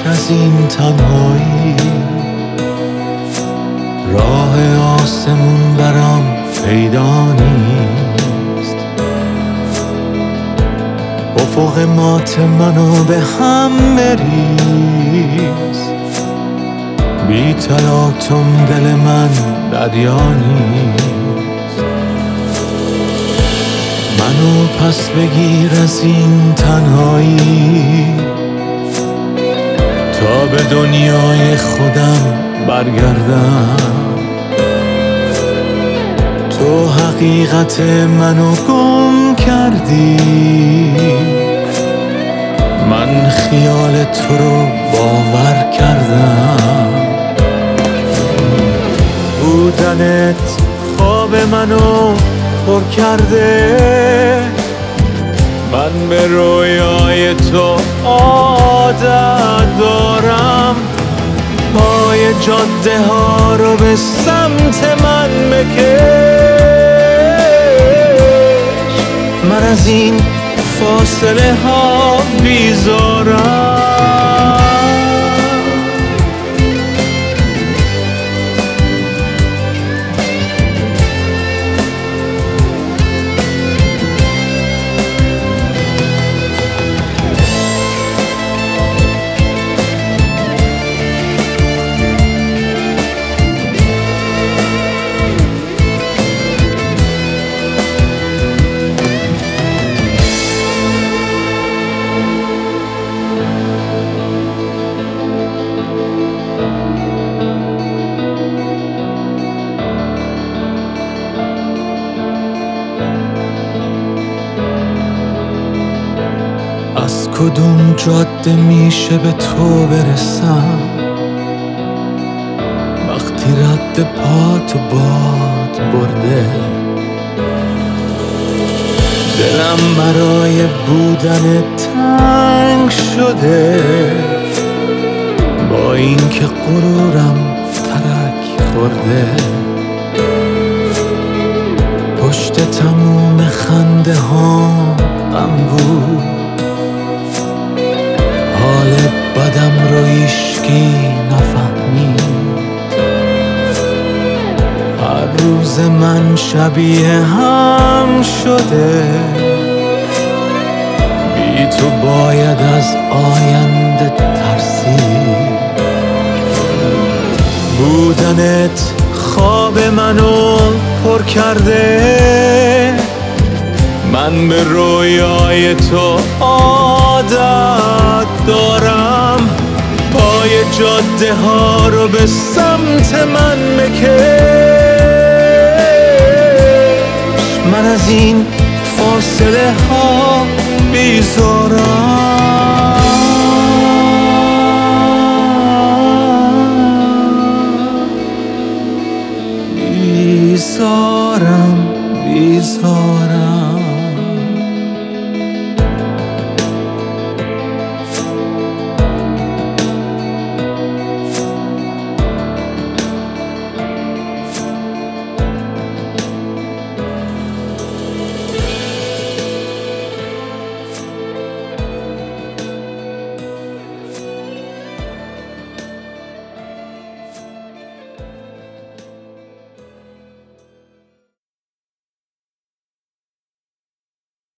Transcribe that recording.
از این تنهایی، راه آسمون برام پیدا نیست. افق مات منو به هم بریز، بی تلاطم دل من دریا نیست. منو پس بگیر از این تنهایی، تا به دنیای خودم برگردم. تو حقیقت منو گم کردی، من خیال تو رو باور کردم. بودنت خواب منو پر کرده، من به رویای تو عادت دارم. پای جاده ها رو به سمت من بکش، من از این فاصله ها بیزارم. از کدوم جاده میشه به تو برسم، وقتی رد پاتو باد برده. دلم برای بودن تنگ شده، با اینکه غرورم ترک خورده. پشت تموم خنده ها غم بود، حال بدم رو هیچکی نفهمید. هر روز من شبیه هم شده، بی تو باید از آینده ترسید. بودنت خواب منو پر کرده، من به رویای تو عادت دارم. پای جاده ها رو به سمت من بکش، من از این فاصله ها بیزارم.